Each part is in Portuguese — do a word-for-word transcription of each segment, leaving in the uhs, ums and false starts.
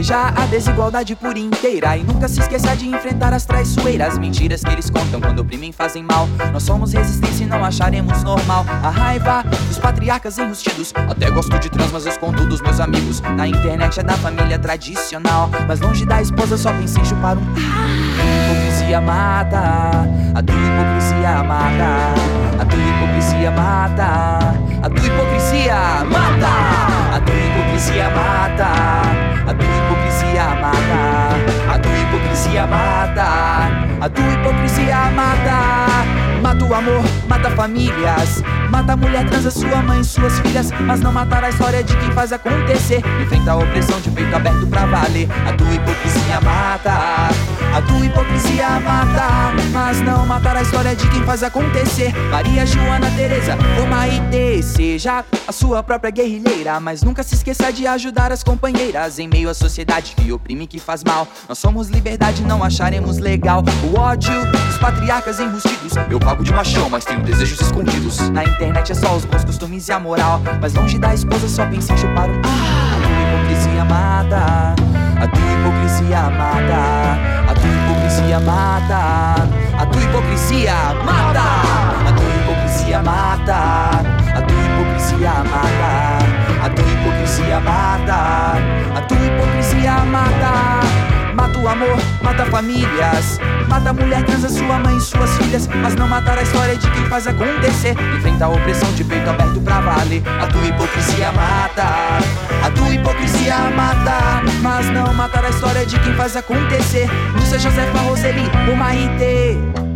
Veja a desigualdade por inteira e nunca se esqueça de enfrentar as traiçoeiras, mentiras que eles contam quando oprimem e fazem mal. Nós somos resistência e não acharemos normal a raiva dos patriarcas enrustidos. Até gosto de trans, mas eu escondo dos meus amigos. Na internet é da família tradicional, mas longe da esposa só pensa em chupar um. A hipocrisia mata, a tua hipocrisia mata, a tua hipocrisia mata, a tua hipocrisia mata, a tua hipocrisia mata, a tua hipocrisia mata, a tua hipocrisia mata, a tua hipocrisia mata. Mata o amor, mata famílias, mata a mulher trans, a sua mãe e suas filhas, mas não matar a história de quem faz acontecer. Enfrenta a opressão de peito aberto pra valer. A tua hipocrisia mata, a tua hipocrisia mata, mas não matar a história de quem faz acontecer. Maria, Joana, Teresa, ou Maitê, seja a sua própria guerrilheira, mas nunca se esqueça de ajudar as companheiras. Em meio à sociedade que oprime e que faz mal, nós somos liberdade, não acharemos legal o ódio dos patriarcas enrustidos. Eu pago de machão, mas tenho desejos escondidos. Na internet é só os bons costumes e a moral, mas longe da esposa só pensa em chupar um. A tua hipocrisia mata, a tua hipocrisia mata, a tua hipocrisia mata, a tua hipocrisia mata, a tua hipocrisia mata, a tua hipocrisia mata, a tua hipocrisia mata, a tua hipocrisia mata. Mata o amor, mata famílias, mata a mulher trans, a sua mãe e suas filhas, mas não matar a história de quem faz acontecer. Enfrenta a opressão de peito aberto pra valer. A tua hipocrisia mata, a tua hipocrisia mata, mas não matar a história de quem faz acontecer. Lúcia, Josefa, Roseli, ou Maitê.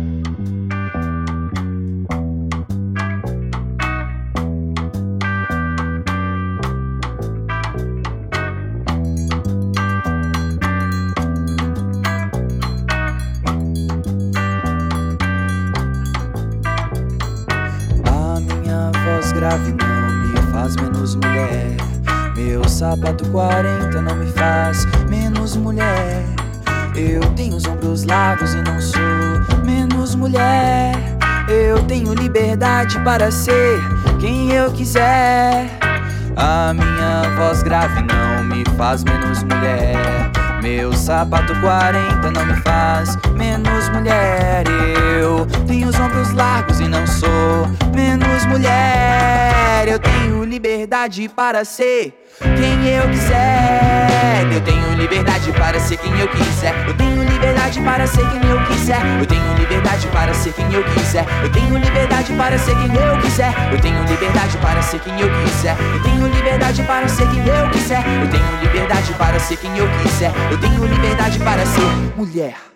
Grave não me faz menos mulher. Meu sapato quarenta não me faz menos mulher. Eu tenho os ombros largos e não sou menos mulher. Eu tenho liberdade para ser quem eu quiser. A minha voz grave não me faz menos mulher. Meu sapato quarenta não me faz menos mulher. Eu tenho os ombros largos e não sou menos mulher. Eu tenho liberdade para ser quem eu quiser. Eu tenho liberdade para ser quem eu quiser. Eu tenho liberdade para ser quem eu quiser. Eu tenho liberdade para ser quem eu quiser. Eu tenho liberdade para ser quem eu quiser. Eu tenho liberdade para ser quem eu quiser. Eu tenho liberdade para ser quem eu quiser. Eu tenho liberdade para ser quem eu quiser. Eu tenho liberdade para ser mulher.